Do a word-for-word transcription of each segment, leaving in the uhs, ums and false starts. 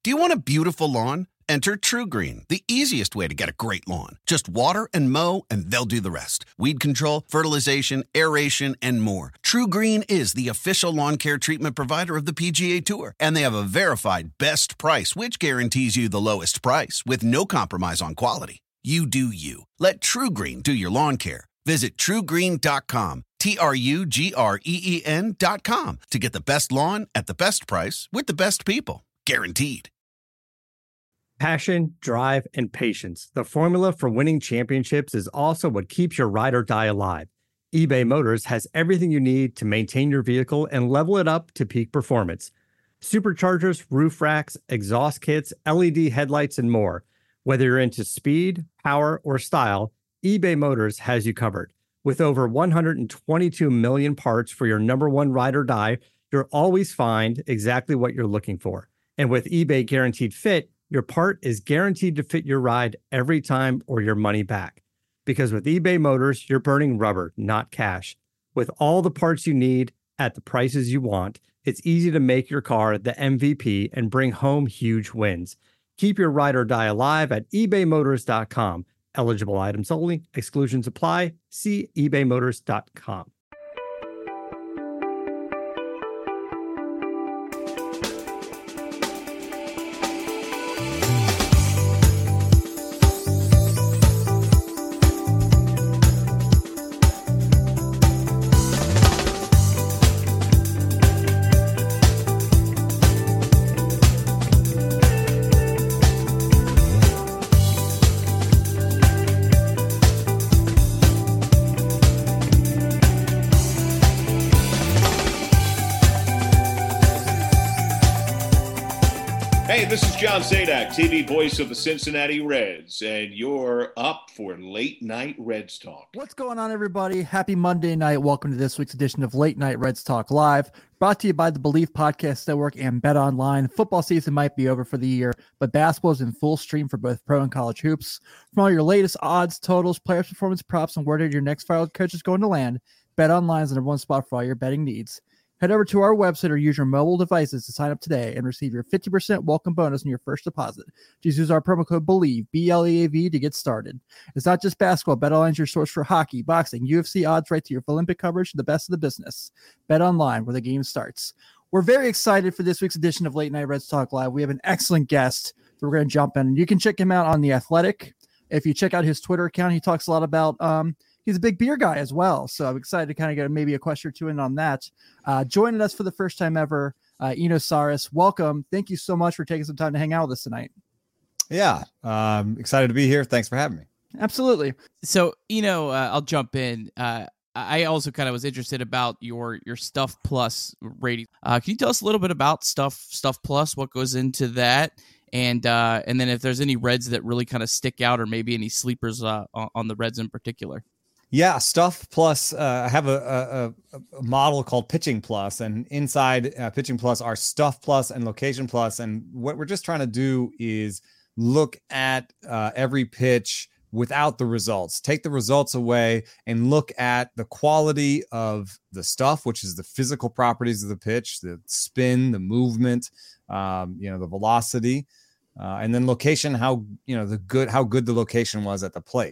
Do you want a beautiful lawn? Enter TruGreen, the easiest way to get a great lawn. Just water and mow, and they'll do the rest. Weed control, fertilization, aeration, and more. TruGreen is the official lawn care treatment provider of the P G A Tour, and they have a verified best price, which guarantees you the lowest price with no compromise on quality. You do you. Let TruGreen do your lawn care. Visit true green dot com, T R U G R E E N dot com, to get the best lawn at the best price with the best people. Guaranteed. Passion, drive, and patience. The formula for winning championships is also what keeps your ride or die alive. eBay Motors has everything you need to maintain your vehicle and level it up to peak performance. Superchargers, roof racks, exhaust kits, L E D headlights, and more. Whether you're into speed, power, or style, eBay Motors has you covered. With over one hundred twenty-two million parts for your number one ride or die, you'll always find exactly what you're looking for. And with eBay Guaranteed Fit, your part is guaranteed to fit your ride every time or your money back. Because with eBay Motors, you're burning rubber, not cash. With all the parts you need at the prices you want, it's easy to make your car the M V P and bring home huge wins. Keep your ride or die alive at ebay motors dot com. Eligible items only. Exclusions apply. See ebay motors dot com. This is John Sadak, T V voice of the Cincinnati Reds, and you're up for Late Night Reds Talk. What's going on, everybody? Happy Monday night. Welcome to this week's edition of Late Night Reds Talk Live, brought to you by the Believe Podcast Network and Bet Online. Football season might be over for the year, but basketball is in full stream for both pro and college hoops. From all your latest odds, totals, players' performance props, and where your next fired coach is going to land, Bet Online is the number one spot for all your betting needs. Head over to our website or use your mobile devices to sign up today and receive your fifty percent welcome bonus on your first deposit. Just use our promo code BELIEVE, B L E A V, to get started. It's not just basketball. BetOnline is your source for hockey, boxing, U F C odds, right to your Olympic coverage, the best of the business. BetOnline, where the game starts. We're very excited for this week's edition of Late Night Reds Talk Live. We have an excellent guest that we're going to jump in. And you can check him out on The Athletic. If you check out his Twitter account, he talks a lot about um, – he's a big beer guy as well. So I'm excited to kind of get maybe a question or two in on that. Uh, joining us for the first time ever, uh, Eno Sarris. Welcome. Thank you so much for taking some time to hang out with us tonight. Yeah. Um, excited to be here. Thanks for having me. Absolutely. So, Eno, uh, I'll jump in. Uh, I also kind of was interested about your, your Stuff Plus rating. Uh, can you tell us a little bit about Stuff, Stuff Plus, what goes into that? And uh, and then if there's any Reds that really kind of stick out, or maybe any sleepers uh, on the Reds in particular. Yeah, Stuff Plus. Uh, I have a, a, a model called Pitching Plus, and inside uh, Pitching Plus are Stuff Plus and Location Plus. And what we're just trying to do is look at uh, every pitch without the results, take the results away, and look at the quality of the stuff, which is the physical properties of the pitch, the spin, the movement, um, you know, the velocity, uh, and then location, how, you know, the good, how good the location was at the plate.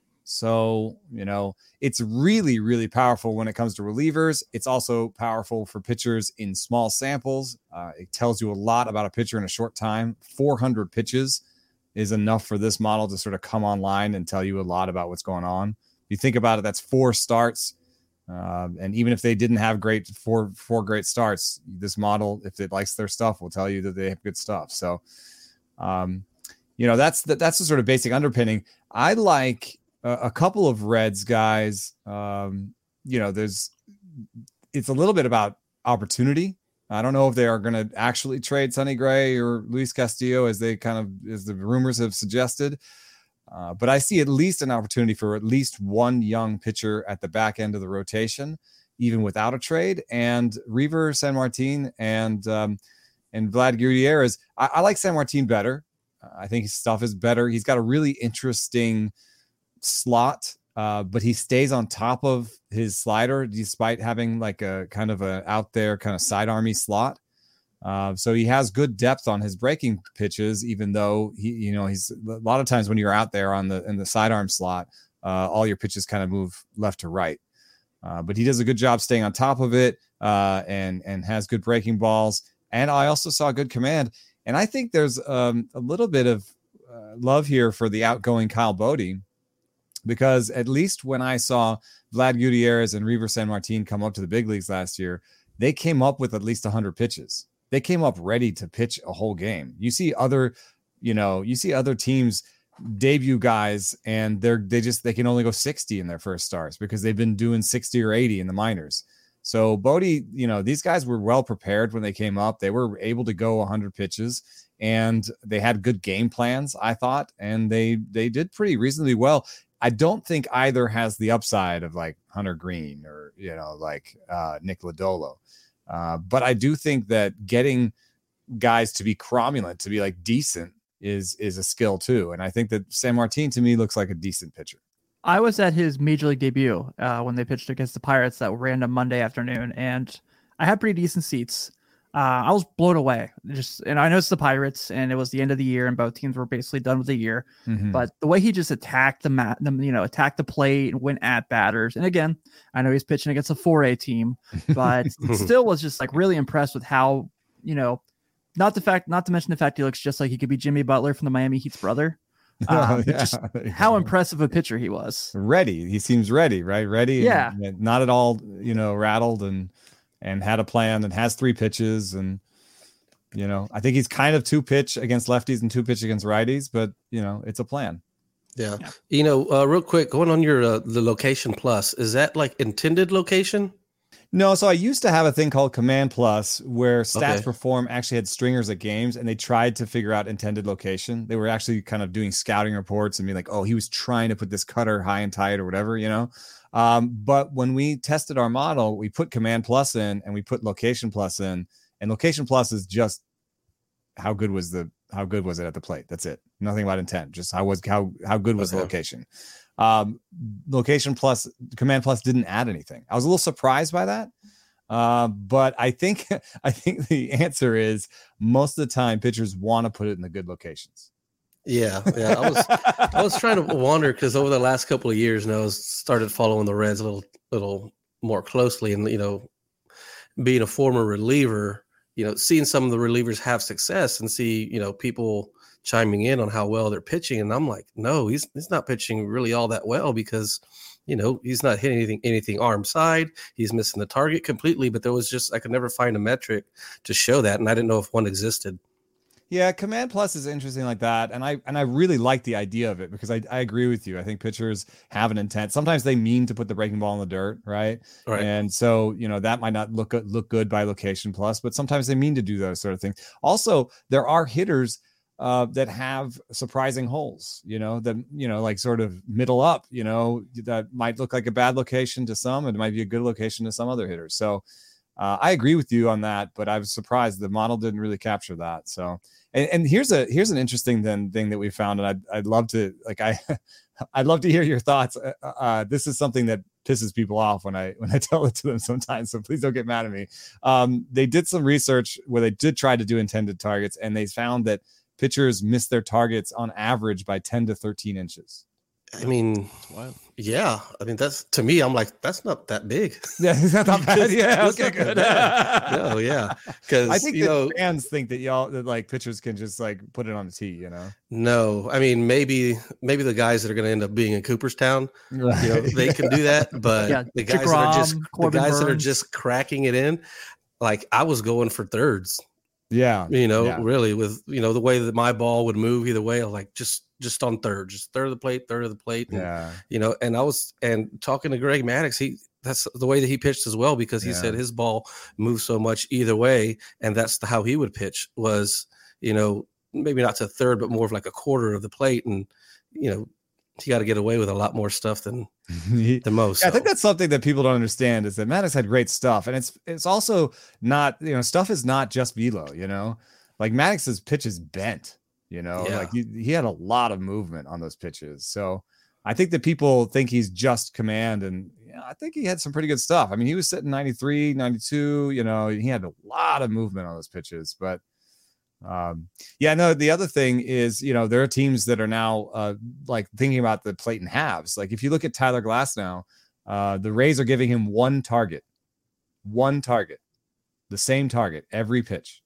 So, you know, it's really, really powerful when it comes to relievers. It's also powerful for pitchers in small samples. Uh, it tells you a lot about a pitcher in a short time. four hundred pitches is enough for this model to sort of come online and tell you a lot about what's going on. If you think about it, that's four starts. Uh, and even if they didn't have great four, four great starts, this model, if it likes their stuff, will tell you that they have good stuff. So, um, you know, that's the, that's the sort of basic underpinning. I like a couple of Reds guys. Um, you know, there's, it's a little bit about opportunity. I don't know if they are going to actually trade Sonny Gray or Luis Castillo, as they kind of, as the rumors have suggested. Uh, but I see at least an opportunity for at least one young pitcher at the back end of the rotation, even without a trade. And Reiver Sanmartin and, um, and Vlad Gutierrez. I, I like Sanmartin better. Uh, I think his stuff is better. He's got a really interesting slot, uh, but he stays on top of his slider despite having like a kind of a out there kind of side army slot. Uh, so he has good depth on his breaking pitches, even though he, you know, he's a lot of times when you're out there on the in the sidearm slot, uh, all your pitches kind of move left to right. Uh, but he does a good job staying on top of it, uh, and and has good breaking balls. And I also saw good command. And I think there's um, a little bit of uh, love here for the outgoing Kyle Bodie, because at least when I saw Vlad Gutierrez and Reiver Sanmartin come up to the big leagues last year, they came up with at least one hundred pitches. They came up ready to pitch a whole game. You see other, you know, you see other teams debut guys and they're, they just, they can only go sixty in their first starts because they've been doing sixty or eighty in the minors. So Bodie, you know, these guys were well prepared when they came up. They were able to go one hundred pitches and they had good game plans, I thought, and they, they did pretty reasonably well. I don't think either has the upside of like Hunter Green or, you know, like uh, Nick Lodolo. Uh, but I do think that getting guys to be cromulent, to be like decent, is is a skill too. And I think that Sanmartin to me looks like a decent pitcher. I was at his major league debut uh, when they pitched against the Pirates that random Monday afternoon, and I had pretty decent seats. Uh, I was blown away. Just, and I know it's the Pirates, and it was the end of the year, and both teams were basically done with the year. Mm-hmm. But the way he just attacked the mat, the, you know, attacked the plate and went at batters. And again, I know he's pitching against a four A team, but still was just like really impressed with how, you know, not the fact, not to mention the fact he looks just like he could be Jimmy Butler from the Miami Heat's brother. Um, oh, yeah. Just how impressive a pitcher he was. Ready, he seems ready, right? Ready, yeah, and not at all, you know, rattled and. and had a plan and has three pitches. And, you know, I think he's kind of two pitch against lefties and two pitch against righties, but, you know, it's a plan. Yeah. yeah. You know, uh, real quick, going on your, uh, the location plus, is that like intended location? No. So I used to have a thing called Command Plus where Stats okay. Perform actually had stringers at games and they tried to figure out intended location. They were actually kind of doing scouting reports and being like, oh, he was trying to put this cutter high and tight or whatever, you know? Um, but when we tested our model, we put Command Plus in and we put Location Plus in, and Location Plus is just how good was the how good was it at the plate? That's it. Nothing about intent. Just how was how how good was okay. the location. Um, Location Plus, Command Plus didn't add anything. I was a little surprised by that, uh, but I think I think the answer is most of the time pitchers want to put it in the good locations. Yeah, yeah. I was I was trying to wonder because over the last couple of years now, I started following the Reds a little little more closely, and you know, being a former reliever, you know, seeing some of the relievers have success and see you know people chiming in on how well they're pitching, and I'm like, no, he's he's not pitching really all that well because you know he's not hitting anything anything arm side. He's missing the target completely. But there was just I could never find a metric to show that, and I didn't know if one existed. Yeah, Command Plus is interesting like that, and I and I really like the idea of it because I, I agree with you. I think pitchers have an intent. Sometimes they mean to put the breaking ball in the dirt, right? Right. And so you know that might not look look good by Location Plus, but sometimes they mean to do those sort of things. Also, there are hitters uh, that have surprising holes. You know that you know like sort of middle up. You know that might look like a bad location to some, and it might be a good location to some other hitters. So. Uh, I agree with you on that, but I was surprised the model didn't really capture that. So, and, and here's a here's an interesting then thing that we found, and I'd I'd love to like I I'd love to hear your thoughts. Uh, uh, this is something that pisses people off when I when I tell it to them sometimes. So please don't get mad at me. Um, they did some research where they did try to do intended targets, and they found that pitchers miss their targets on average by ten to thirteen inches. I mean, yeah. I mean, that's to me. I'm like, that's not that big. Yeah, it's not that bad. Yeah, okay, good. No, yeah, because I think you that know, fans think that y'all that like pitchers can just like put it on the tee. You know? No, I mean, maybe maybe the guys that are going to end up being in Cooperstown, right. you know, they can do that. But yeah, the guys DeGrom, that are just Corbin the guys Burns. that are just cracking it in, like I was going for thirds. Yeah, you know, yeah. really with you know the way that my ball would move either way, I was like just. just on third, just third of the plate, third of the plate. And, yeah. You know, and I was, and talking to Greg Maddux, he, that's the way that he pitched as well, because he yeah. said his ball moves so much either way. And that's the, how he would pitch was, you know, maybe not to third, but more of like a quarter of the plate. And, you know, he got to get away with a lot more stuff than the most. Yeah, so. I think that's something that people don't understand is that Maddux had great stuff. And it's, it's also not, you know, stuff is not just velo, you know, like Maddox's pitch is bent. You know, yeah. like he, he had a lot of movement on those pitches. So I think that people think he's just command. And know, I think he had some pretty good stuff. I mean, he was sitting ninety-three, ninety-two, you know, he had a lot of movement on those pitches, but um, yeah, no, the other thing is, you know, there are teams that are now uh, like thinking about the plate and halves. Like if you look at Tyler Glasnow, uh, the Rays are giving him one target, one target, the same target every pitch.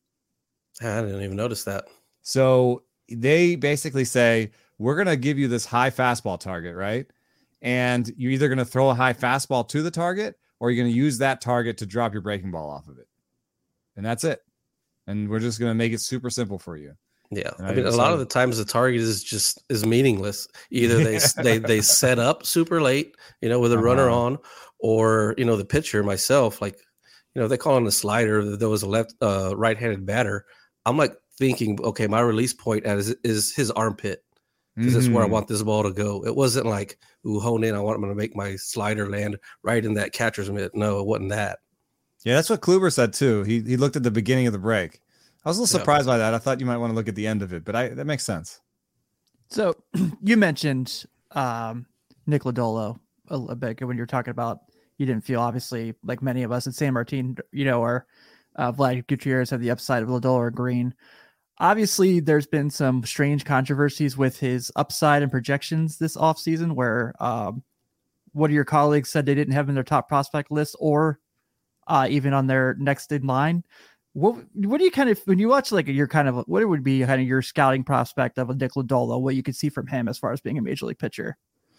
I didn't even notice that. So they basically say, we're going to give you this high fastball target, right? And you're either going to throw a high fastball to the target or you're going to use that target to drop your breaking ball off of it. And that's it. And we're just going to make it super simple for you. Yeah. And I mean, a lot of the times the target is just is meaningless. Either they they they set up super late, you know, with a uh-huh. runner on, or, you know, the pitcher, myself, like, you know, they call on the slider. There was a left uh, right-handed batter. I'm like thinking, okay, my release point is, is his armpit. Because that's where I want this ball to go. It wasn't like, ooh, hone in. I want him to make my slider land right in that catcher's mitt. No, it wasn't that. Yeah, that's what Kluber said too. He he looked at the beginning of the break. I was a little surprised yeah. by that. I thought you might want to look at the end of it, but I that makes sense. So you mentioned um, Nick Lodolo a, a bit when you were talking about you didn't feel, obviously, like many of us at San Martin, you know, or uh, Vlad Gutierrez had the upside of Lodolo or Green. Obviously, there's been some strange controversies with his upside and projections this offseason where um, one of your colleagues said they didn't have him in their top prospect list or uh, even on their next in line. What what do you kind of, when you watch like your kind of, what it would be kind of your scouting prospect of a Nick Lodolo, what you could see from him as far as being a major league pitcher?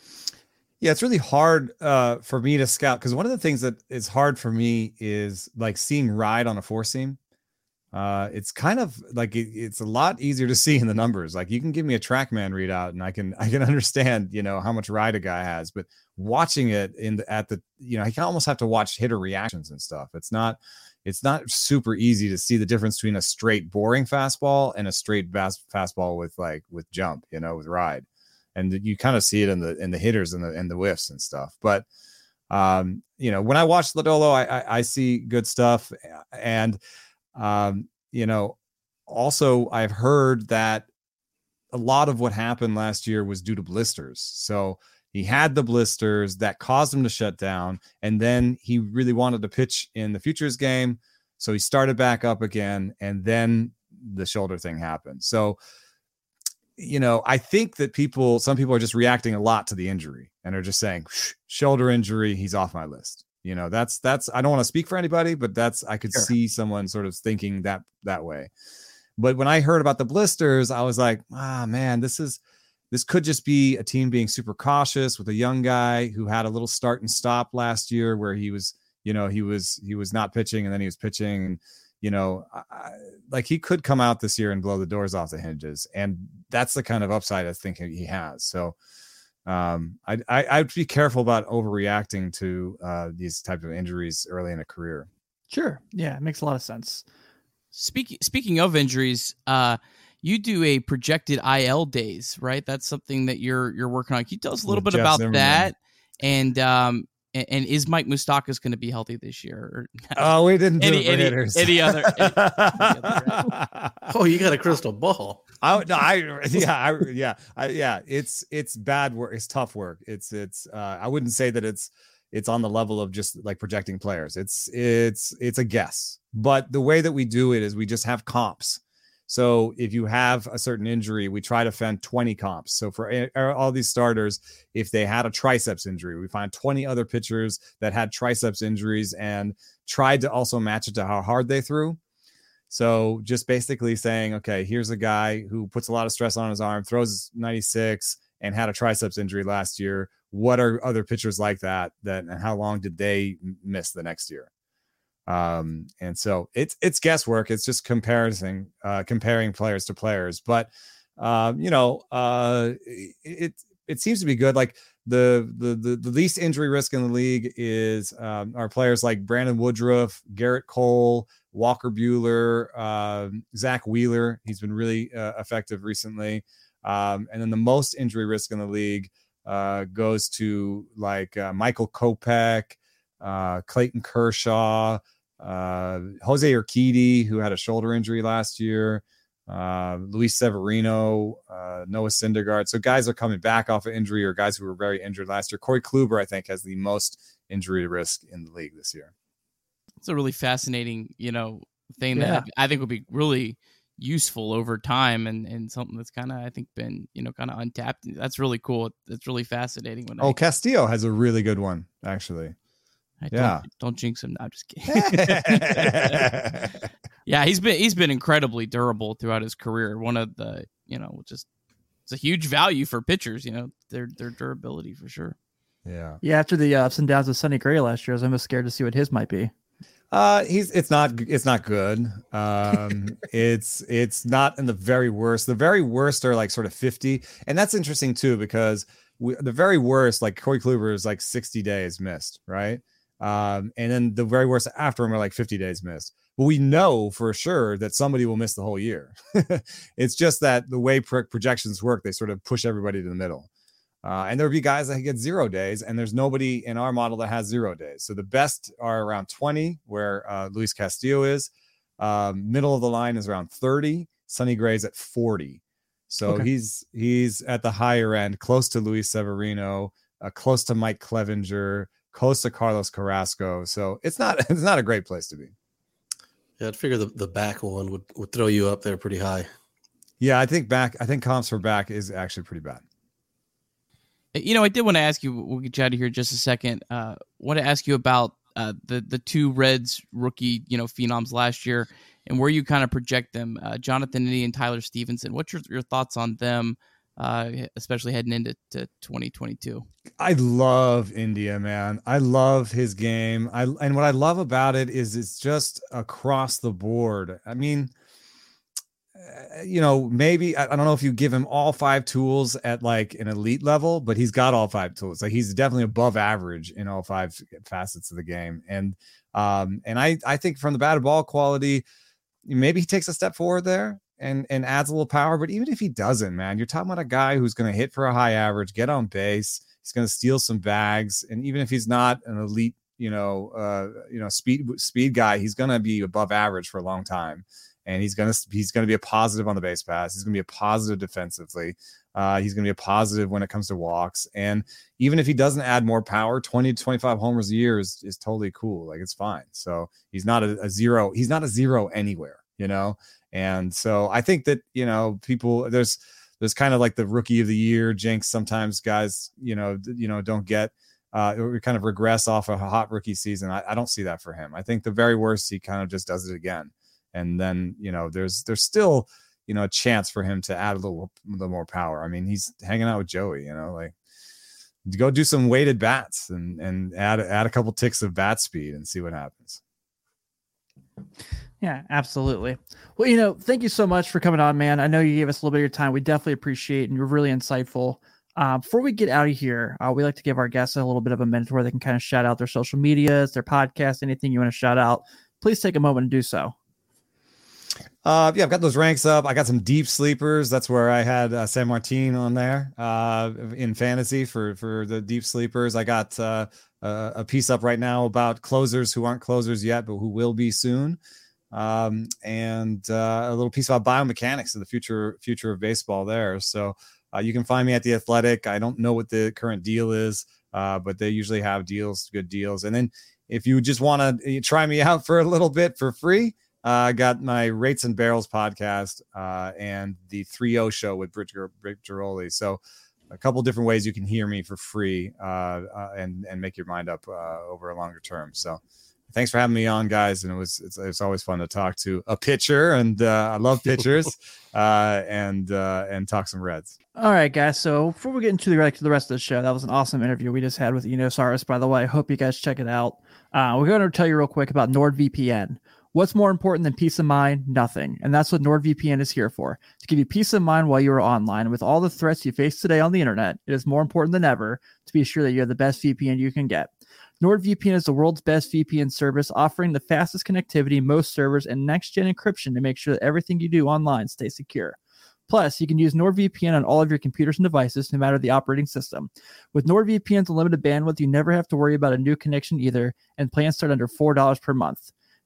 Yeah, it's really hard uh, for me to scout because one of the things that is hard for me is like seeing ride on a four seam. Uh, it's kind of like it, it's a lot easier to see in the numbers. Like you can give me a TrackMan readout and I can I can understand, you know, how much ride a guy has, but watching it in the, at the, you know, I can almost have to watch hitter reactions and stuff. It's not it's not super easy to see the difference between a straight boring fastball and a straight fast fastball with like with jump, you know, with ride. And you kind of see it in the in the hitters and the and the whiffs and stuff. But um, you know, when I watch Lodolo, I, I I see good stuff. And Um, you know, also I've heard that a lot of what happened last year was due to blisters. So he had the blisters that caused him to shut down. And then he really wanted to pitch in the futures game. So he started back up again. And then the shoulder thing happened. So, you know, I think that people, some people are just reacting a lot to the injury and are just saying shoulder injury, he's off my list. You know, that's, that's, I don't want to speak for anybody, but that's, I could sure. see someone sort of thinking that, that way. But when I heard about the blisters, I was like, ah, man, this is, this could just be a team being super cautious with a young guy who had a little start and stop last year where he was, you know, he was, he was not pitching and then he was pitching and, you know, I, like he could come out this year and blow the doors off the hinges. And that's the kind of upside I think he has. So, Um, I, I I'd be careful about overreacting to uh, these type of injuries early in a career. Sure, yeah, it makes a lot of sense. Speaking speaking of injuries, uh, you do a projected I L days, right? That's something that you're you're working on. Can you tell us a little With bit Jeff about Zimmerman. that? And um, and, and is Mike Moustakas going to be healthy this year? Oh, we didn't do any, it for any, hitters. Any other? Any, any other oh, you got a crystal ball. I, no, I yeah, I, yeah, I, yeah. It's it's bad work. It's tough work. It's it's. Uh, I wouldn't say that it's it's on the level of just like projecting players. It's it's it's a guess. But the way that we do it is we just have comps. So if you have a certain injury, we try to find twenty comps. So for all these starters, if they had a triceps injury, we find twenty other pitchers that had triceps injuries and tried to also match it to how hard they threw. So just basically saying, okay, here's a guy who puts a lot of stress on his arm, throws ninety-six and had a triceps injury last year. What are other pitchers like that? That and how long did they miss the next year? Um, and so it's it's guesswork. It's just comparison, uh, comparing players to players. But um, you know, uh, it it seems to be good. Like the the the, the least injury risk in the league is um, are players like Brandon Woodruff, Garrett Cole, Walker Buehler, uh, Zach Wheeler. He's been really uh, effective recently. Um, and then the most injury risk in the league uh, goes to like uh, Michael Kopech, uh, Clayton Kershaw, uh, Jose Urquidy, who had a shoulder injury last year, uh, Luis Severino, uh, Noah Syndergaard. So guys are coming back off of injury or guys who were very injured last year. Corey Kluber, I think, has the most injury risk in the league this year. It's a really fascinating, you know, thing Yeah. that I think will be really useful over time, and, and something that's kind of, I think, been, you know, kind of untapped. That's really cool. It's really fascinating. When Oh, I, Castillo has a really good one, actually. I yeah. don't, don't jinx him. No, I'm just kidding. Yeah, he's been he's been incredibly durable throughout his career. One of the, you know, just it's a huge value for pitchers, you know, their their durability for sure. Yeah. Yeah, after the uh, ups and downs of Sonny Gray last year, I was almost scared to see what his might be. Uh, he's it's not it's not good. Um, it's it's not in the very worst. The very worst are like sort of fifty, and that's interesting too because we, the very worst, like Corey Kluber, is like sixty days missed, right? Um, and then the very worst after him are like fifty days missed. But we know for sure that somebody will miss the whole year. It's just that the way pro- projections work, they sort of push everybody to the middle. Uh, and there'll be guys that get zero days, and there's nobody in our model that has zero days. So the best are around twenty, where uh, Luis Castillo is. Um, middle of the line is around thirty. Sonny Gray's at forty. So Okay. he's he's at the higher end, close to Luis Severino, uh, close to Mike Clevenger, close to Carlos Carrasco. So it's not it's not a great place to be. Yeah, I'd figure the, the back one would, would throw you up there pretty high. Yeah, I think back. I think comps for back is actually pretty bad. You know, I did want to ask you, we'll get you out of here in just a second. Uh, want to ask you about uh, the, the two Reds rookie, you know, phenoms last year and where you kind of project them, uh, Jonathan India and Tyler Stevenson. What's your, your thoughts on them, uh, especially heading into to twenty twenty-two? I love India, man. I love his game. I and what I love about it is it's just across the board. I mean, uh, you know, maybe I, I don't know if you give him all five tools at like an elite level, but he's got all five tools. Like he's definitely above average in all five facets of the game. And um, and I I think from the batted ball quality, maybe he takes a step forward there and and adds a little power. But even if he doesn't, man, you're talking about a guy who's going to hit for a high average, get on base. He's going to steal some bags, and even if he's not an elite, you know, uh, you know, speed speed guy, he's going to be above average for a long time. And he's going to he's going to be a positive on the base pass. He's going to be a positive defensively. Uh, he's going to be a positive when it comes to walks. And even if he doesn't add more power, twenty to twenty-five homers a year is is totally cool. Like it's fine. So he's not a, a zero. He's not a zero anywhere, you know. And so I think that, you know, people there's there's kind of like the rookie of the year jinx. Sometimes guys, you know, you know, don't get uh, or kind of regress off of a hot rookie season. I, I don't see that for him. I think the very worst, he kind of just does it again. And then, you know, there's there's still, you know, a chance for him to add a little, a little more power. I mean, he's hanging out with Joey, you know, like go do some weighted bats and and add add a couple ticks of bat speed and see what happens. Yeah, absolutely. Well, you know, thank you so much for coming on, man. I know you gave us a little bit of your time. We definitely appreciate it, and you're really insightful. Uh, before we get out of here, uh, we like to give our guests a little bit of a minute where they can kind of shout out their social medias, their podcasts, anything you want to shout out. Please take a moment and do so. Uh, yeah, I've got those ranks up. I got some deep sleepers. That's where I had uh, San Martin on there uh, in fantasy for for the deep sleepers. I got uh, a, a piece up right now about closers who aren't closers yet, but who will be soon. Um, and uh, a little piece about biomechanics and the future future of baseball there. So uh, you can find me at The Athletic. I don't know what the current deal is, uh, but they usually have deals, good deals. And then if you just want to try me out for a little bit for free, I uh, got my Rates and Barrels podcast uh, and the three oh show with Britt Giroli. So a couple different ways you can hear me for free uh, uh, and and make your mind up uh, over a longer term. So thanks for having me on, guys. And it was it's, it's always fun to talk to a pitcher, and uh, I love pitchers uh, and uh, and talk some Reds. All right, guys. So before we get into the, like, the rest of the show, that was an awesome interview we just had with Eno Sarris, by the way. I hope you guys check it out. Uh, we're going to tell you real quick about NordVPN. What's more important than peace of mind? Nothing. And that's what NordVPN is here for, to give you peace of mind while you are online. With all the threats you face today on the internet, it is more important than ever to be sure that you have the best V P N you can get. NordVPN is the world's best V P N service, offering the fastest connectivity, most servers, and next-gen encryption to make sure that everything you do online stays secure. Plus, you can use NordVPN on all of your computers and devices, no matter the operating system. With NordVPN's unlimited bandwidth, you never have to worry about a new connection either, and plans start under four dollars per month.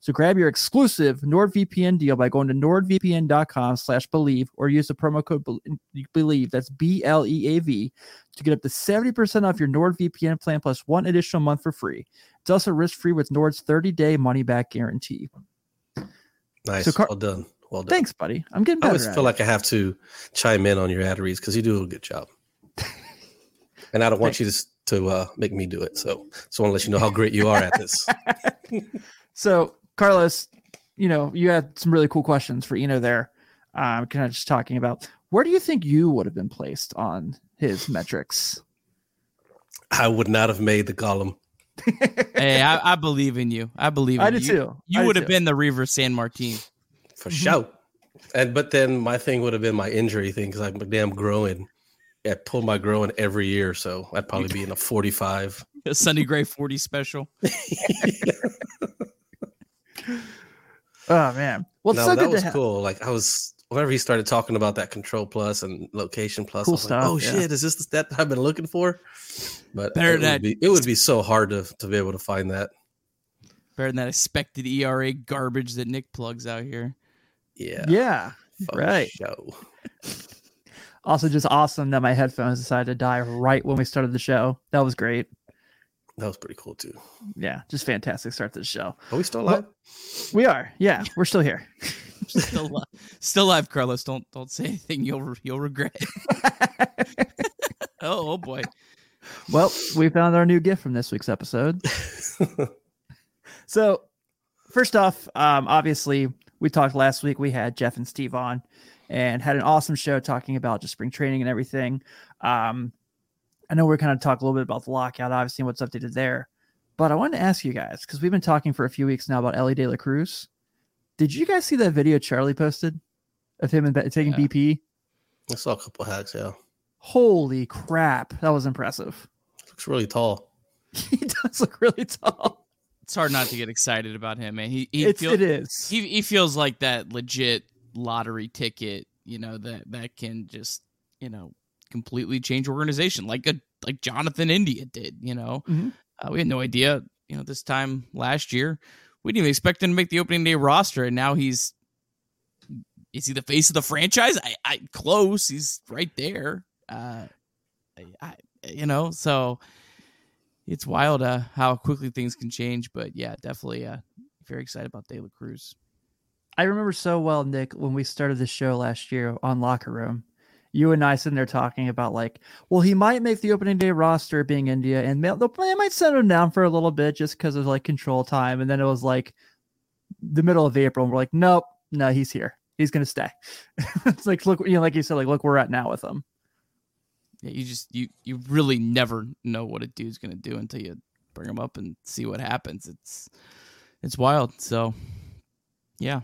So grab your exclusive NordVPN deal by going to nordvpn.com slash believe or use the promo code believe, that's B L E A V, to get up to seventy percent off your NordVPN plan plus one additional month for free. It's also risk-free with Nord's thirty-day money-back guarantee. Nice. So Car- well done. Well done. Thanks, buddy. I'm getting I better. always feel like I have to chime in on your ad reads because you do a good job. And I don't want you to, to uh, make me do it. So just want to let you know how great you are at this. So, Carlos, you know, you had some really cool questions for Eno there. Um, kind of just talking about where do you think you would have been placed on his metrics? I would not have made the column. Hey, I, I believe in you. I believe in I you. did too. You I would did have too. been the Reaver San Martin. For sure. And but then my thing would have been my injury thing because I'm damn growing. I pulled my growing every year, so I'd probably be in a forty-five. A Sunny Gray forty special. Oh man, well, it's no, so that good was to have. cool. Like I was, whenever he started talking about that Control Plus and Location Plus, Cool I was stuff, like, "Oh yeah. shit, is this that I've been looking for?" But Better it than would, be, it would be so hard to to be able to find that. Better than that expected E R A garbage that Nick plugs out here. Yeah, Yeah, for right. Show. Also, just awesome that my headphones decided to die right when we started the show. That was great. That was pretty cool too. Yeah, just fantastic start to the show. Are we still live? We are. Yeah, we're still here. Still, li- still live, Carlos. Don't don't say anything you'll you'll regret. oh, oh boy. Well, we found our new gift from this week's episode. So, first off, um, obviously, we talked last week. We had Jeff and Steve on and had an awesome show talking about just spring training and everything. Um, I know we're kind of talking a little bit about the lockout, obviously, and what's updated there. But I wanted to ask you guys, because we've been talking for a few weeks now about Ellie De La Cruz. Did you guys see that video Charlie posted of him and taking Yeah. B P? I saw a couple hacks. Yeah, Holy crap. That was impressive. looks really tall. He does look really tall. It's hard not to get excited about him, man. He he It's, feel- it is. he he feels like that legit lottery ticket, you know, that that can just, you know, completely change organization, like a like Jonathan India did. You know, Mhm. uh, we had no idea. You know, this time last year, we didn't even expect him to make the opening day roster, and now he's is he the face of the franchise? I, I close. He's right there. Uh, I, you know, so it's wild uh, how quickly things can change. But yeah, definitely uh, very excited about De La Cruz. I remember so well, Nick, when we started the show last year on Locker Room, you and I sitting there talking about like, well, he might make the opening day roster being India, and they they might send him down for a little bit just because of like control time. And then it was like the middle of April, and we're like, nope, no, he's here. He's gonna stay. It's like, look, you know, like you said, like, look, where we're at now with him. Yeah, you just you you really never know what a dude's gonna do until you bring him up and see what happens. It's it's wild. So yeah,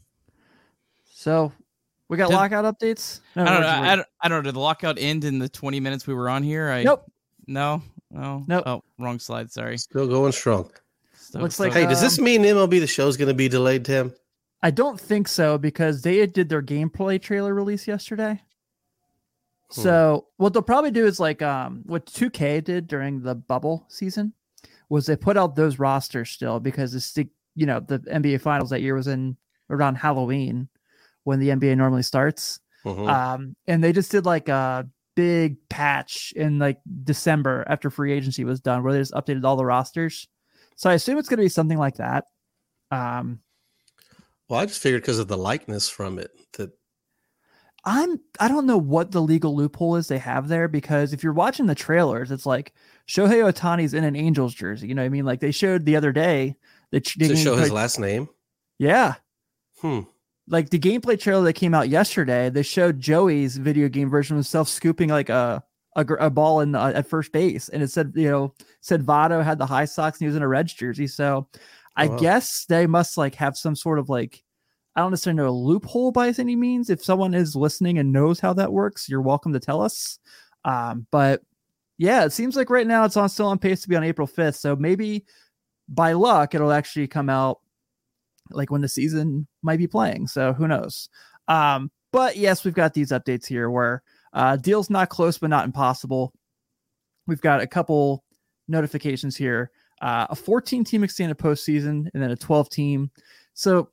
So we got Did- lockout updates. No, I don't know. where'd you I, I don't. I don't know. Did the lockout end in the twenty minutes we were on here? I, Nope. No. No. Nope. Oh, wrong slide. Sorry. Still going strong. So, Looks so- like, Hey, does this Um, mean M L B The Show's going to be delayed, Tim? I don't think so because they did their gameplay trailer release yesterday. Hmm. So what they'll probably do is like um what two K did during the bubble season was they put out those rosters still because it's the you know the N B A Finals that year was in around Halloween when the N B A normally starts. Mhm. Um and they just did like a big patch in like December after free agency was done where they just updated all the rosters. So I assume it's going to be something like that. Um Well, I just figured because of the likeness from it that I'm I don't know what the legal loophole is they have there because if you're watching the trailers, it's like Shohei Ohtani's in an Angels jersey. You know what I mean? Like they showed the other day that to show his last name. yeah, Hmm. like the gameplay trailer that came out yesterday, they showed Joey's video game version of himself scooping like a a, gr- a ball in uh, at first base, and it said you know said Votto had the high socks and he was in a Reds jersey. So I wow. guess they must like have some sort of like. I don't necessarily know a loophole by any means. If someone is listening and knows how that works, you're welcome to tell us. Um, but yeah, it seems like right now it's on still on pace to be on April fifth. So maybe by luck, it'll actually come out like when the season might be playing. So who knows? Um, but yes, we've got these updates here where uh, deal's not close, but not impossible. We've got a couple notifications here. uh, a fourteen team extended postseason, and then a twelve team. So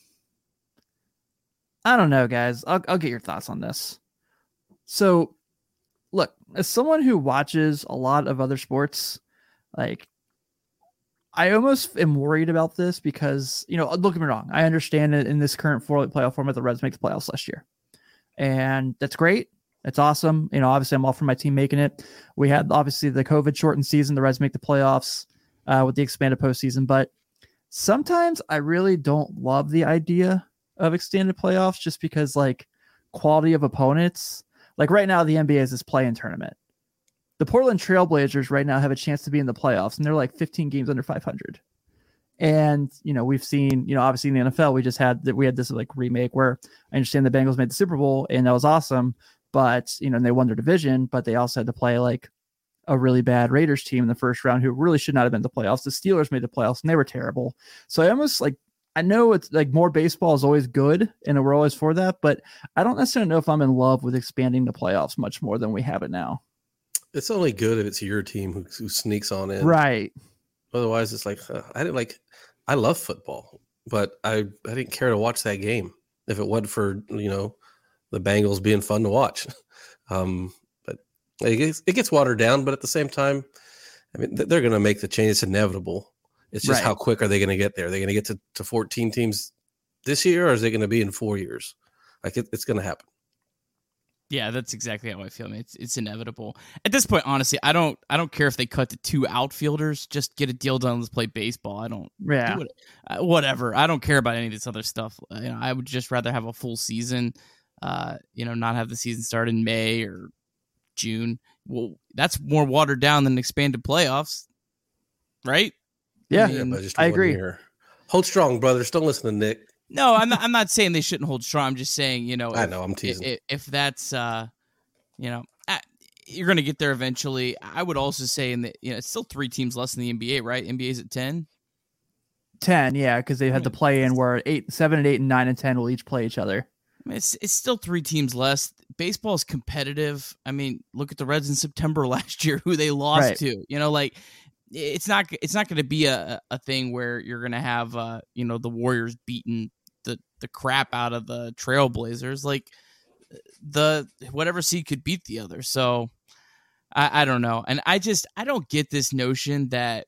I don't know, guys. I'll, I'll get your thoughts on this. So look, as someone who watches a lot of other sports, like I almost am worried about this because, you know, don't get me wrong. I understand that in this current four playoff format, the Reds make the playoffs last year. And that's great. That's awesome. You know, obviously I'm all for my team making it. We had obviously the COVID shortened season. The Reds make the playoffs uh, with the expanded postseason. But sometimes I really don't love the idea of extended playoffs just because like quality of opponents, like right now the N B A is this play-in tournament. The Portland Trailblazers right now have a chance to be in the playoffs, and they're like fifteen games under five hundred. And, you know, we've seen, you know, obviously in the N F L, we just had that we had this like remake where I understand the Bengals made the Super Bowl and that was awesome, but, you know, and they won their division, but they also had to play like a really bad Raiders team in the first round who really should not have been in the playoffs. The Steelers made the playoffs and they were terrible. So I almost like, I know it's like more baseball is always good and we're always for that, but I don't necessarily know if I'm in love with expanding the playoffs much more than we have it now. It's only good if it's your team who, who sneaks on in. Right. Otherwise, it's like, uh, I didn't like, I love football, but I, I didn't care to watch that game if it wasn't for, you know, the Bengals being fun to watch. Um, but it gets, it gets watered down, but at the same time, I mean, they're going to make the change. It's inevitable. It's just Right. how quick are they going to get there? Are they going to get to, to fourteen teams this year, or is it going to be in four years? Like it, it's going to happen. Yeah, that's exactly how I feel. I mean, it's it's inevitable at this point. Honestly, I don't I don't care if they cut to two outfielders. Just get a deal done. Let's play baseball. I don't. Yeah. Do it, uh, whatever. I don't care about any of this other stuff. Uh, you know, I would just rather have a full season. Uh, you know, not have the season start in May or June. Well, that's more watered down than expanded playoffs, right? Yeah, I mean, but just I one agree. year. Hold strong, brothers. Don't listen to Nick. No, I'm not. I'm not saying they shouldn't hold strong. I'm just saying, you know, if, I know, I'm teasing. If, if that's, uh, you know, uh, you're going to get there eventually. I would also say, in the, you know, it's still three teams less than the N B A, right? N B A's at ten. ten, yeah, because they had to play in where eight, seven, and eight, and nine, and ten will each play each other. I mean, it's it's still three teams less. Baseball is competitive. I mean, look at the Reds in September last year, who they lost Right. to. You know, like it's not it's not going to be a, a thing where you're going to have uh, you know, the Warriors beating the the crap out of the Trailblazers. Like the whatever seed could beat the other. So I, I don't know, and I just I don't get this notion that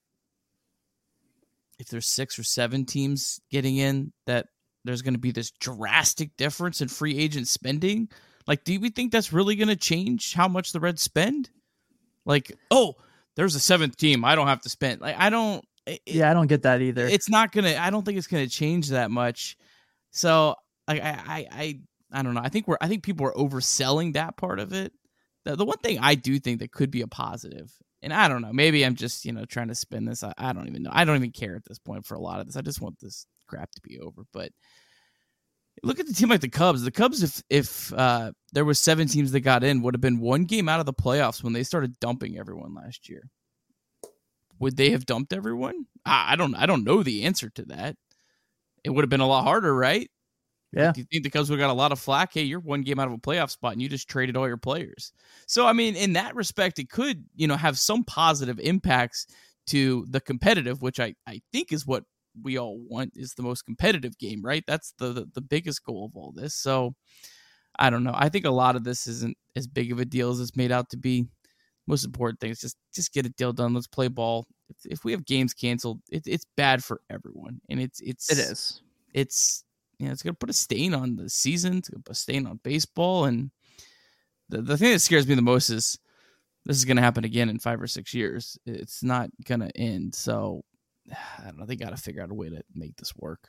if there's six or seven teams getting in, that there's going to be this drastic difference in free agent spending. Like, do we think that's really going to change how much the Reds spend? Like, oh, there's a seventh team, I don't have to spend. Like, I don't. It, Yeah, I don't get that either. It's not gonna. I don't think it's gonna change that much. So, like, I, I, I, I don't know. I think we're. I think people are overselling that part of it. The, the one thing I do think that could be a positive, and I don't know. Maybe I'm just, you know, trying to spin this. I, I don't even know. I don't even care at this point for a lot of this. I just want this crap to be over. But look at the team like the Cubs. The Cubs, if if uh, there was seven teams that got in, would have been one game out of the playoffs when they started dumping everyone last year. Would they have dumped everyone? I, I don't. I don't know the answer to that. It would have been a lot harder, right? Yeah. Do you think the Cubs would have got a lot of flack? Hey, you're one game out of a playoff spot, and you just traded all your players. So, I mean, in that respect, it could, you know, have some positive impacts to the competitive, which I, I think is what we all want, is the most competitive game, right? That's the, the the biggest goal of all this. So, I don't know. I think a lot of this isn't as big of a deal as it's made out to be. Most important thing is just just get a deal done. Let's play ball. If, if we have games canceled, it, it's bad for everyone, and it's it's It is. It's you know it's gonna put a stain on the season. It's gonna put a stain on baseball, and the the thing that scares me the most is this is gonna happen again in five or six years. It's not gonna end. So I don't know. They got to figure out a way to make this work.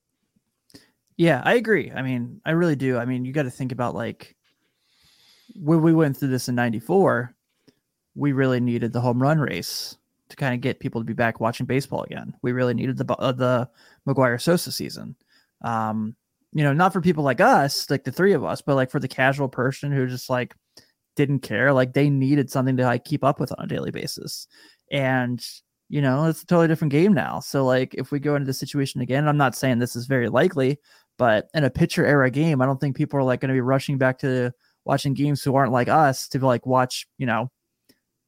Yeah, I agree. I mean, I really do. I mean, you got to think about like when we went through this in ninety-four, we really needed the home run race to kind of get people to be back watching baseball again. We really needed the uh, the McGuire Sosa season. Um, you know, not for people like us, like the three of us, but like for the casual person who just like didn't care. Like they needed something to like keep up with on a daily basis. And you know, it's a totally different game now. So like if we go into this situation again, I'm not saying this is very likely, but in a pitcher era game, I don't think people are like going to be rushing back to watching games who aren't like us to like watch, you know,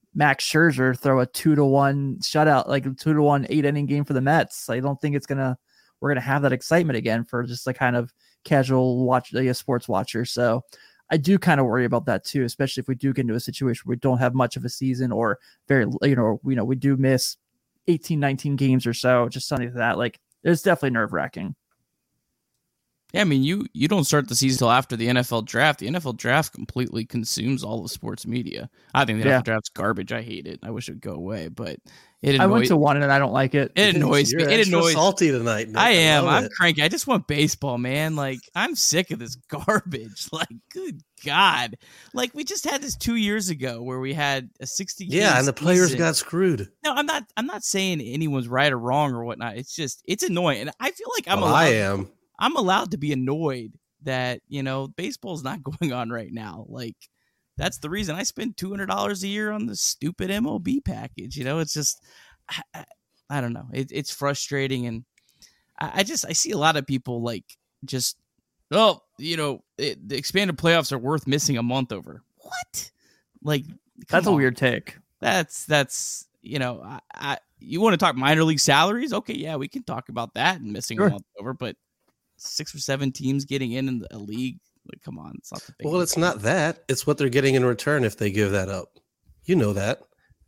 Max Scherzer throw a two to one shutout, like a two to one eight inning game for the Mets. I don't think it's gonna we're gonna have that excitement again for just a kind of casual watch, like a sports watcher. So I do kind of worry about that too, especially if we do get into a situation where we don't have much of a season or very, you know, you know, we do miss eighteen, nineteen games or so, just something like that. Like it's definitely nerve wracking. Yeah, I mean, you you don't start the season until after the N F L draft. The N F L draft completely consumes all of sports media. I think the Yeah. N F L draft's garbage. I hate it. I wish it would go away, but it annoys, I went to one and I don't like it. it annoys You're me. It extra annoys salty tonight. Nick. I am. love I'm it. cranky. I just want baseball, man. Like, I'm sick of this garbage. Like, good God. Like, we just had this two years ago where we had a sixty Yeah, and the players season. got screwed. No, I'm not I'm not saying anyone's right or wrong or whatnot. It's just it's annoying. And I feel like I'm Well, allowed I am. I'm allowed to be annoyed that, you know, baseball's not going on right now. Like, that's the reason I spend two hundred dollars a year on this stupid M L B package. You know, it's just, I, I, I don't know. It, it's frustrating. And I, I just, I see a lot of people like just, oh, you know, it, the expanded playoffs are worth missing a month over. What? Like, That's come a on. weird take. That's, that's, you know, I, I you want to talk minor league salaries? Okay, yeah, we can talk about that and missing Sure. a month over, but six or seven teams getting in in a league, like, come on, it's not the big Well, it's not that. It's what they're getting in return if they give that up. You know that.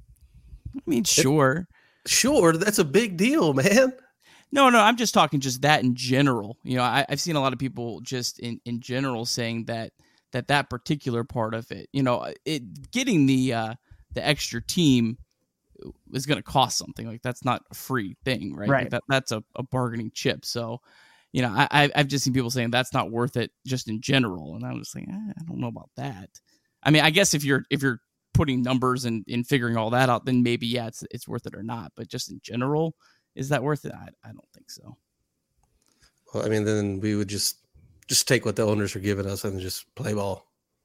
I mean, sure. Sure, that's a big deal, man. No, no, I'm just talking just that in general. You know, I, I've seen a lot of people just in, in general saying that that that particular part of it, you know, it getting the uh, the extra team is going to cost something. Like, that's not a free thing, right? Right. Like that that's a, a bargaining chip. So, you know, I, I've just seen people saying that's not worth it just in general, and I'm just like, eh, I don't know about that. I mean, I guess if you're if you're putting numbers and, and figuring all that out, then maybe yeah, it's it's worth it or not. But just in general, is that worth it? I, I don't think so. Well, I mean, then we would just just take what the owners are giving us and just play ball.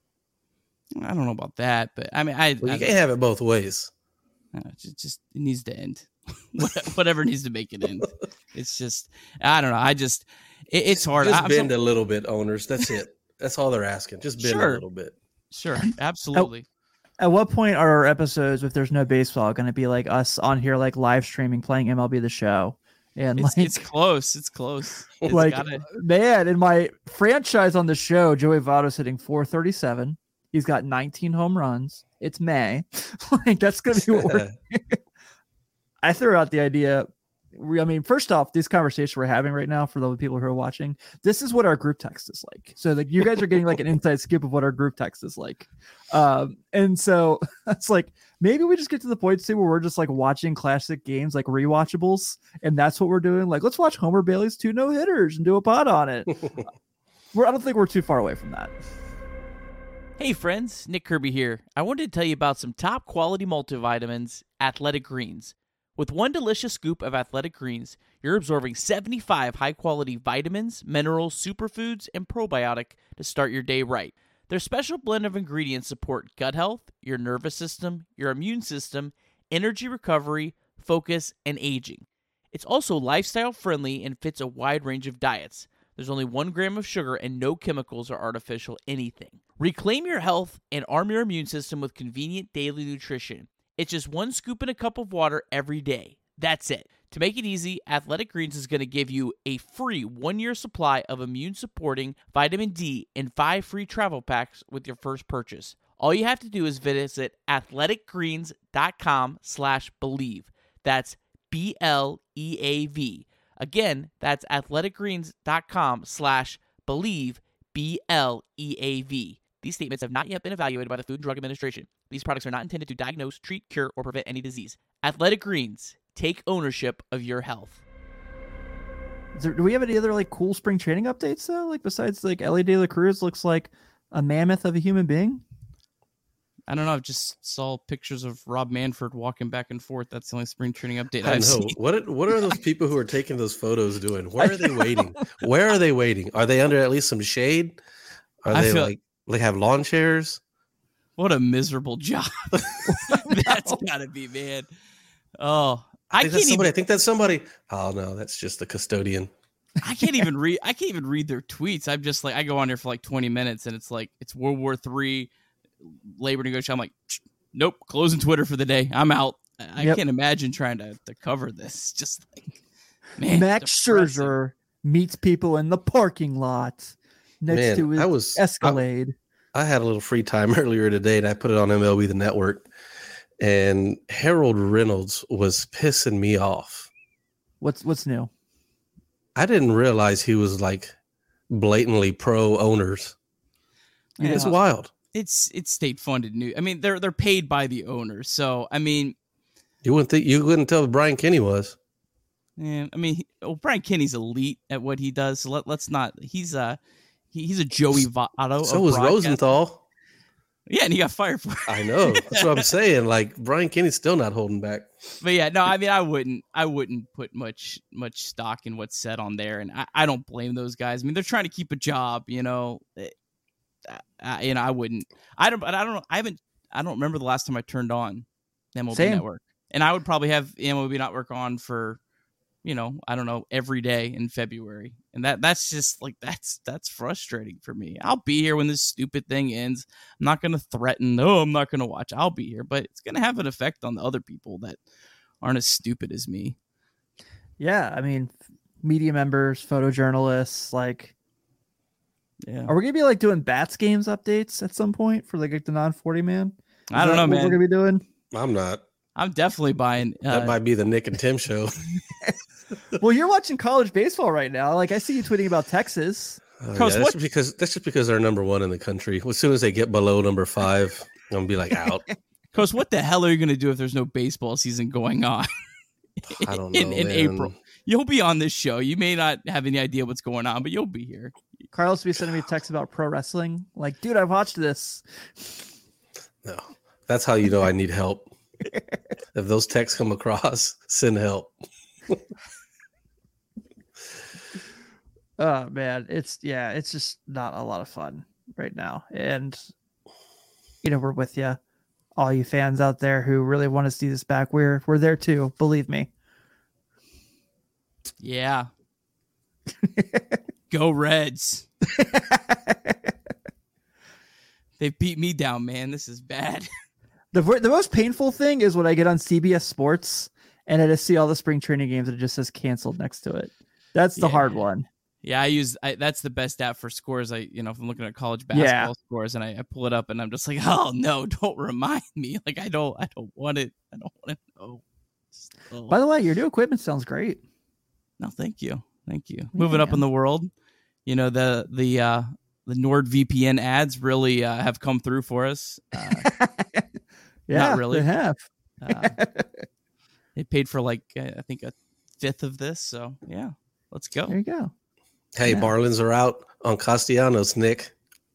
I don't know about that, but I mean, I, Well, I you can't have it both ways. uh, just, just it needs to end. Whatever needs to make it end. It's just I don't know. I just it, it's hard. Just I'm bend so- a little bit, owners. That's it. That's all they're asking. Just bend Sure. a little bit. Sure, absolutely. At what point are our episodes, if there's no baseball, going to be like us on here, like live streaming, playing M L B The Show? And It's, like, it's close. It's close. It's like gotta, man, in my franchise on the show, Joey Votto's hitting four thirty-seven. He's got nineteen home runs. It's May. Like, that's going to be what we're I threw out the idea. We, I mean, first off, this conversation we're having right now, for the people who are watching, this is what our group text is like. So, like, you guys are getting like an inside scoop of what our group text is like. Um, and so it's like maybe we just get to the point too where we're just like watching classic games, like rewatchables, and that's what we're doing. Like, let's watch Homer Bailey's two no hitters and do a pod on it. we're, I don't think we're too far away from that. Hey friends, Nick Kirby here. I wanted to tell you about some top quality multivitamins, Athletic Greens. With one delicious scoop of Athletic Greens, you're absorbing seventy-five high-quality vitamins, minerals, superfoods, and probiotic to start your day right. Their special blend of ingredients support gut health, your nervous system, your immune system, energy recovery, focus, and aging. It's also lifestyle-friendly and fits a wide range of diets. There's only one gram of sugar and no chemicals or artificial anything. Reclaim your health and arm your immune system with convenient daily nutrition. It's just one scoop in a cup of water every day. That's it. To make it easy, Athletic Greens is going to give you a free one-year supply of immune-supporting vitamin D and five free travel packs with your first purchase. All you have to do is visit athleticgreens.com slash believe. That's B L E A V. Again, that's athleticgreens.com slash believe, B L E A V. These statements have not yet been evaluated by the Food and Drug Administration. These products are not intended to diagnose, treat, cure, or prevent any disease. Athletic Greens. Take ownership of your health. Is there, do we have any other like cool spring training updates though? Like besides like Ellie De La Cruz looks like a mammoth of a human being. I don't know. I've just saw pictures of Rob Manfred walking back and forth. That's the only spring training update I I've know. seen. What what are those people who are taking those photos doing? Where are they waiting? Where are they waiting? Are they under at least some shade? Are I they feel- like like have lawn chairs? What a miserable job. That's gotta be, man. Oh, I, I think can't that's even. somebody. I think that's somebody. Oh no, that's just the custodian. I can't even read. I can't even read their tweets. I'm just like, I go on there for like twenty minutes, and it's like it's World War Three labor negotiation. I'm like, Nope, closing Twitter for the day. I'm out. I Yep. can't imagine trying to, to cover this. Just like, man, Max depressing. Scherzer meets people in the parking lot next Man, to his I was- Escalade. I had a little free time earlier today, and I put it on M L B The Network, and Harold Reynolds was pissing me off. what's what's new? I didn't realize he was like blatantly pro owners. Yeah. It's wild. It's it's state funded news. I mean, they're they're paid by the owners. So I mean, You wouldn't think you couldn't tell Brian Kenny was. yeah, I mean, he, well, Brian Kenny's elite at what he does. So let, let's not. He's a he, he's a Joey Votto. So of was broadcasting. Rosenthal. Yeah, and he got fired for it. I know. That's what I'm saying. Like Brian Kenny's still not holding back. But yeah, no, I mean, I wouldn't, I wouldn't put much, much stock in what's said on there, and I, I don't blame those guys. I mean, they're trying to keep a job, you know. I, you know, I wouldn't. I don't. I don't know. I haven't. I don't remember the last time I turned on M L B Same. Network, and I would probably have M L B Network on for, you know, I don't know, every day in February, and that that's just like that's that's frustrating for me. I'll be here when this stupid thing ends. I'm not going to threaten. No, I'm not going to watch. I'll be here, but it's going to have an effect on the other people that aren't as stupid as me. Yeah, I mean, media members, photojournalists, like, Yeah, are we gonna be like doing Bats games updates at some point for like the non forty man? Is I don't that know, what man. We're gonna be doing. I'm not. I'm definitely buying. Uh, That might be the Nick and Tim show. Well, you're watching college baseball right now. Like, I see you tweeting about Texas. Oh, yeah, Coach, that's what- just because that's just because they're number one in the country. As soon as they get below number five, I'm gonna be like out. Coach, what the hell are you going to do if there's no baseball season going on? I don't know. in, in man. April. You'll be on this show. You may not have any idea what's going on, but you'll be here. Carlos will be sending me texts about pro wrestling. Like, dude, I've watched this. No, that's how you know I need help. If those texts come across, send help. Oh man, it's yeah, it's just not a lot of fun right now. And you know, we're with you, all you fans out there who really want to see this back. We're we're there too. Believe me. Yeah. Go Reds. They beat me down, man. This is bad. The the most painful thing is when I get on C B S Sports and I just see all the spring training games and it just says canceled next to it. That's the Yeah. hard one. Yeah, I use I, that's the best app for scores. I you know if I'm looking at college basketball Yeah. scores and I, I pull it up and I'm just like, oh no, don't remind me. Like I don't I don't want it. I don't want to know. Just- oh. By the way, your new equipment sounds great. No, thank you, thank you. Moving up in the world, you know the the uh, the NordVPN ads really uh, have come through for us. Uh, Yeah, really. they have. uh, they paid for like uh, I think a fifth of this, so yeah, let's go. There you go. Hey, Yeah. Marlins are out on Castellanos, Nick.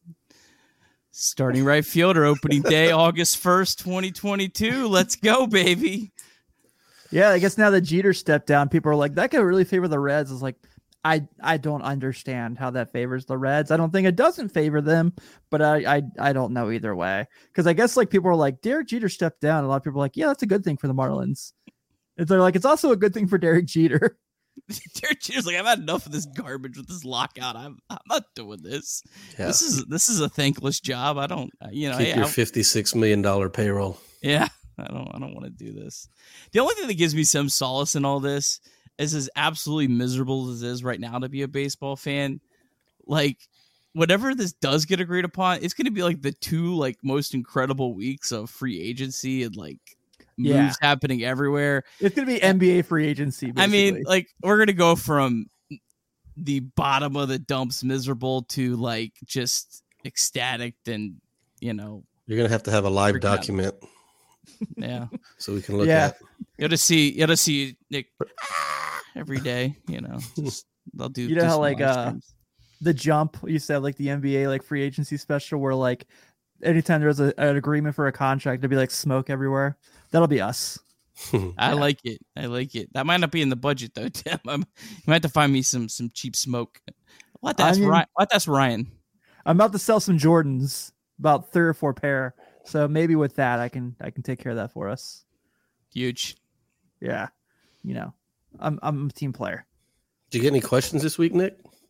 Starting right fielder, opening day, August first, twenty twenty-two. Let's go, baby. Yeah, I guess now that Jeter stepped down, people are like, that could really favor the Reds. It's like, I I don't understand how that favors the Reds. I don't think it doesn't favor them, but I I, I don't know either way. Because I guess like people are like, Derek Jeter stepped down. A lot of people are like, yeah, that's a good thing for the Marlins. And they're like, it's also a good thing for Derek Jeter. Derek Jeter's like, I've had enough of this garbage with this lockout. I'm I'm not doing this. Yeah. This is this is a thankless job. I don't, uh, you know, Keep hey, your I- fifty-six million dollars payroll. yeah. I don't I don't want to do this. The only thing that gives me some solace in all this is as absolutely miserable as it is right now to be a baseball fan. Like, whatever this does get agreed upon, it's going to be like the two like most incredible weeks of free agency and like moves Yeah. happening everywhere. It's gonna be N B A free agency. I mean, basically. like we're gonna go from the bottom of the dumps, miserable, to like just ecstatic, and you know, You're gonna have to have a live Freak out. document yeah. so we can look Yeah. at. You got to see, you got to see Nick ah, every day. You know, just, they'll do. You know do how, some like, live uh, streams. the jump you said like the N B A like free agency special where like anytime there's a, an agreement for a contract, there'd be like smoke everywhere. That'll be us. I like it. I like it. That might not be in the budget though, Tim. I'm, you might have to find me some some cheap smoke. What that's I mean- Ryan. What that's Ryan. I'm about to sell some Jordans, about three or four pair. So maybe with that, I can I can take care of that for us. Huge. Yeah, you know, I'm I'm a team player. Did you get any questions this week, Nick?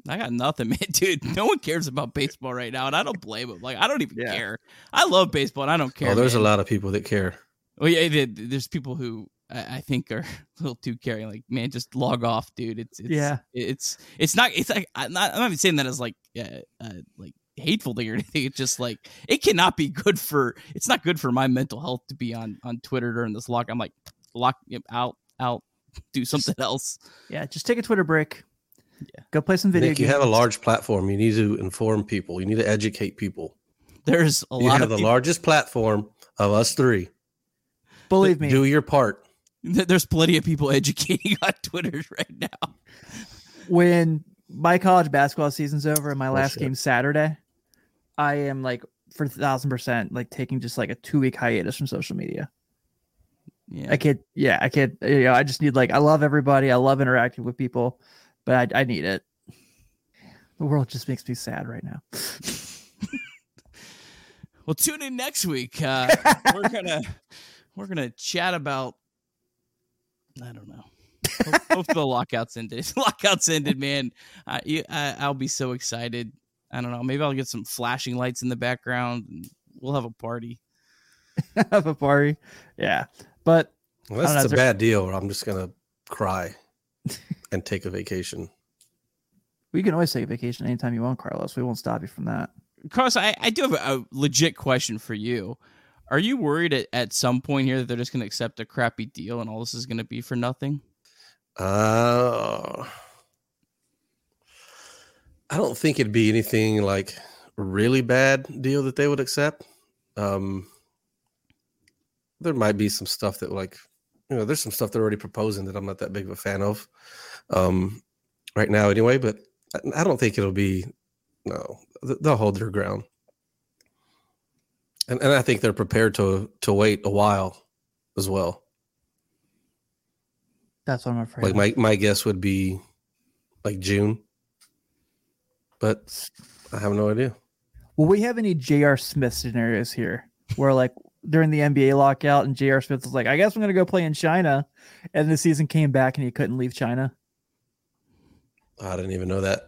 I got nothing, man, dude. No one cares about baseball right now, and I don't blame them. Like, I don't even Yeah. care. I love baseball, and I don't care. Oh, there's man. a lot of people that care. Well, yeah, there's people who I think are a little too caring. Like, man, just log off, dude. It's, it's Yeah. It's it's not. It's like I'm not. I'm not even saying that as like uh, uh, like hateful thing or anything. It's just like it cannot be good for. It's not good for my mental health to be on on Twitter during this lock. I'm like lock out out. Do something else. Yeah, just take a Twitter break. Yeah. Go play some video Nick, games. you have a large platform. You need to inform people. You need to educate people. There's a You lot have of the people, largest platform of us three. Believe me. Do your part. there's plenty of people educating on Twitter right now. When my college basketball season's over and my last Bullshit. game Saturday, I am like for a thousand percent like taking just like a two week hiatus from social media. Yeah. I can't. Yeah, I can't. You know, I just need like I love everybody. I love interacting with people, but I, I need it. The world just makes me sad right now. Well, tune in next week. Uh, we're gonna we're gonna chat about. I don't know. Hope, hope the lockouts ended. Lockouts ended, man. I, you- I I'll be so excited. I don't know. Maybe I'll get some flashing lights in the background, and we'll have a party. Have a party. Yeah, but Well, I don't that's know, a there- bad deal. I'm just gonna cry and take a vacation. we can always take a vacation anytime you want, Carlos. We won't stop you from that. Carlos, I, I do have a, a legit question for you. Are you worried at, at some point here that they're just going to accept a crappy deal and all this is going to be for nothing? Uh, I don't think it'd be anything like really bad deal that they would accept. Um, there might be some stuff that like, you know, there's some stuff they're already proposing that I'm not that big of a fan of um, right now anyway, but I, I don't think it'll be, no, th- they'll hold their ground. And, and I think they're prepared to to wait a while as well. That's what I'm afraid. Like of. my, my guess would be like June, but I have no idea. Will we have any J R. Smith scenarios here where like during the N B A lockout and J R. Smith was like, I guess I'm going to go play in China. And the season came back and he couldn't leave China. I didn't even know that.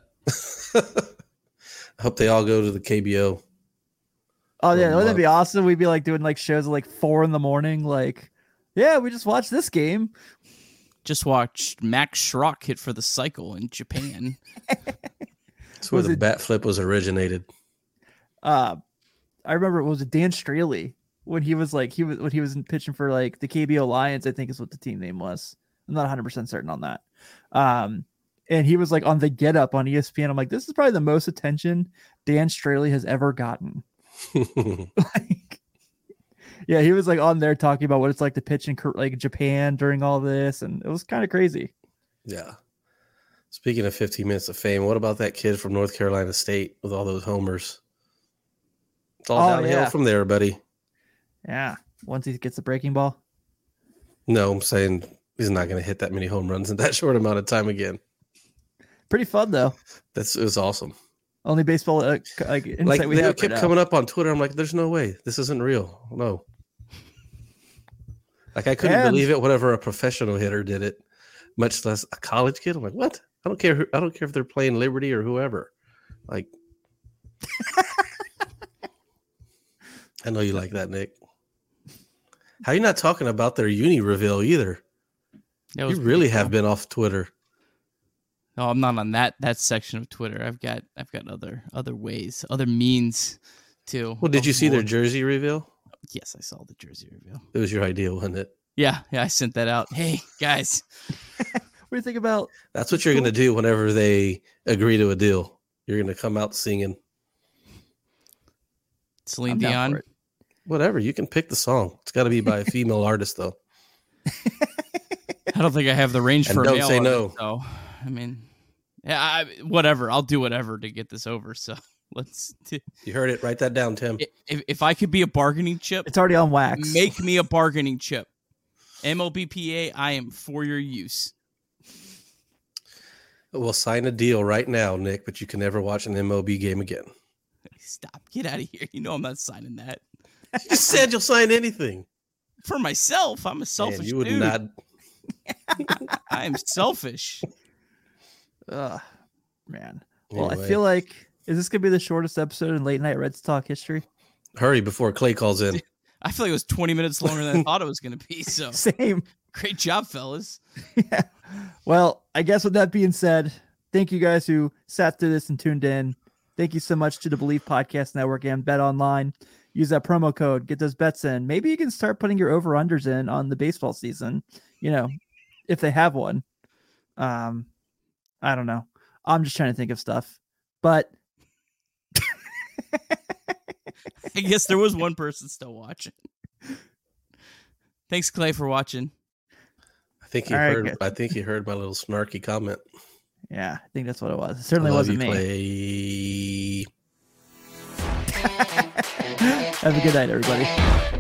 I hope they all go to the K B O. Oh yeah. Well, Wouldn't that be uh, awesome? We'd be like doing like shows at like four in the morning. Like, yeah, we just watched this game. Just watched Max Schrock hit for the cycle in Japan. That's where Was the it- bat flip was originated. Uh, I remember it was it Dan Straley when he was like, he was, when he was pitching for like the K B O Lions, I think is what the team name was. I'm not one hundred percent certain on that. Um, and he was like on the Get Up on E S P N. I'm like, this is probably the most attention Dan Straley has ever gotten. Like, yeah, he was like on there talking about what it's like to pitch in Kor- like Japan during all this, and it was kind of crazy. Yeah. Speaking of fifteen minutes of fame, what about that kid from North Carolina State with all those homers? It's all Oh, downhill yeah. from there, buddy. Yeah, once he gets the breaking ball. No, I'm saying he's not going to hit that many home runs in that short amount of time again. Pretty fun though. That's it was awesome. Only baseball uh, like insight Like we they have kept right now. coming up on Twitter. I'm like, there's no way this isn't real. No. Like I couldn't And- believe it. Whenever a professional hitter did it, much less a college kid. I'm like, what? I don't care. Who, I don't care if they're playing Liberty or whoever. Like, I know you like that, Nick. How you not talking about their uni reveal either? That You was really pretty have cool. been off Twitter. No, I'm not on that that section of Twitter. I've got I've got other other ways, other means to. Well, did you see their avoid- jersey reveal? Yes, I saw the jersey reveal. It was your idea, wasn't it? Yeah, yeah, I sent that out. Hey guys, What do you think about? That's what you're going to do whenever they agree to a deal. You're going to come out singing. Celine I'm down for Dion. it. Whatever. You can pick the song. It's got to be by a female artist, though. I don't think I have the range And for a don't male say no. artist, So I mean, yeah, I, whatever. I'll do whatever to get this over. So let's. T- You heard it. Write that down, Tim. if if I could be a bargaining chip, It's already on wax. make me a bargaining chip. M L B P A, I am for your use. We'll sign a deal right now, Nick, but you can never watch an M L B game again. Stop. Get out of here. You know I'm not signing that. You just said you'll sign anything. For myself, I'm a selfish Man, you would dude. not. I am selfish. Ugh, man. Well, Anyway. I feel like, is this going to be the shortest episode in Late Night Reds Talk history? Hurry before Clay calls in. I feel like it was twenty minutes longer than I thought it was going to be. So Same. great job, fellas. Yeah. Well, I guess with that being said, thank you guys who sat through this and tuned in. Thank you so much to the Believe Podcast Network and Bet Online. Use that promo code, get those bets in. Maybe you can start putting your over-unders in on the baseball season, you know, if they have one. Um, I don't know. I'm just trying to think of stuff. But I guess there was one person still watching. Thanks, Clay, for watching. I think he All right, heard. good. I think he heard my little snarky comment. yeah, I think that's what it was. It certainly Love wasn't you, me. Clay. Have a good night, everybody.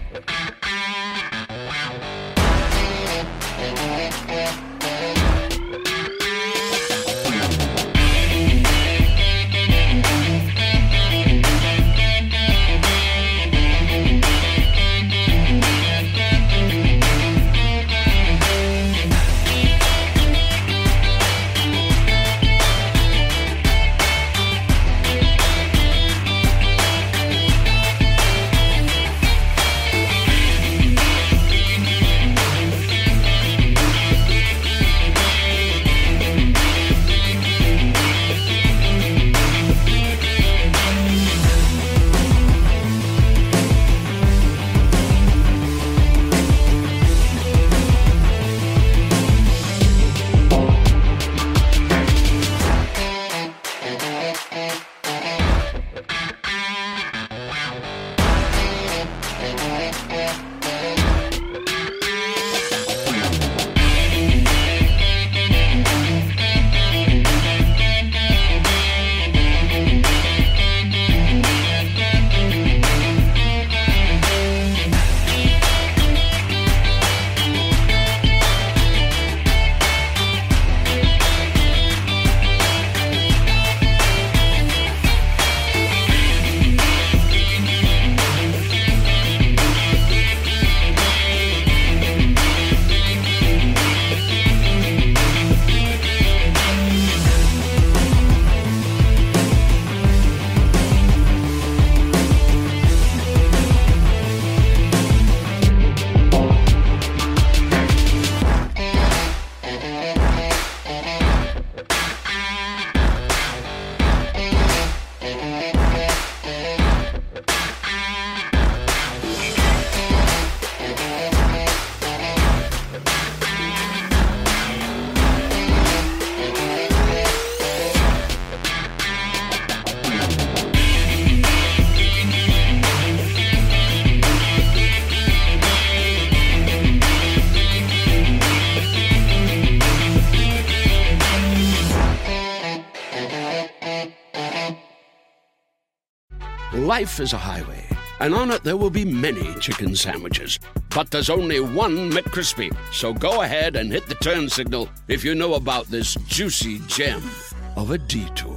Life is a highway, and on it there will be many chicken sandwiches. But there's only one McCrispy. So go ahead and hit the turn signal if you know about this juicy gem of a detour.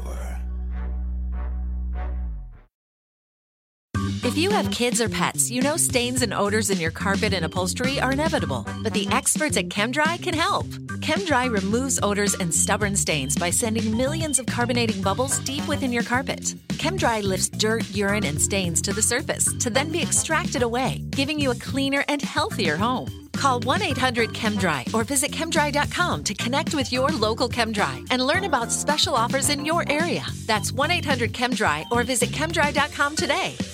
If you have kids or pets, you know stains and odors in your carpet and upholstery are inevitable. But the experts at ChemDry can help. ChemDry removes odors and stubborn stains by sending millions of carbonating bubbles deep within your carpet. ChemDry lifts dirt, urine, and stains to the surface to then be extracted away, giving you a cleaner and healthier home. Call one eight hundred ChemDry or visit chemdry dot com to connect with your local ChemDry and learn about special offers in your area. That's one eight hundred ChemDry or visit chemdry dot com today.